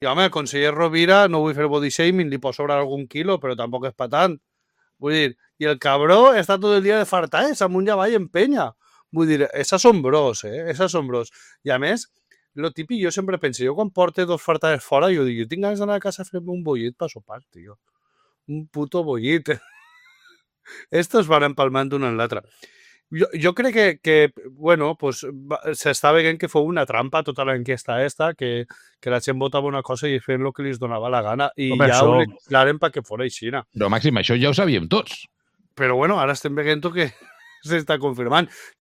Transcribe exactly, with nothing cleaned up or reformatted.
I, home, el conseller Rovira, no vull fer body shaming, li pot sobrar algun quilo, però tampoc és pa tant. Vull dir, i el cabró està tot el dia de fartaes, amunt i avall en penya. Vull dir, és assombrós, eh? És assombrós. I a més, lo típic, jo sempre penso, jo quan porte dos fartaes fora, jo dic, jo tinc ganes d'anar a casa a fer-me un bollit per sopar, tio. Un puto bollit. Estos van empalmant un en l'altre. Jo, jo crec que, que bueno, pues, s'està veient que fou una trampa tota l'enquesta esta, que, que la gent votava una cosa i feien el que li donava la gana, i Home, ja això... ho declaren perquè fora així. Però, Màxim, això ja ho sabíem tots. Però, bueno, ara estem veient que s'està confirmant.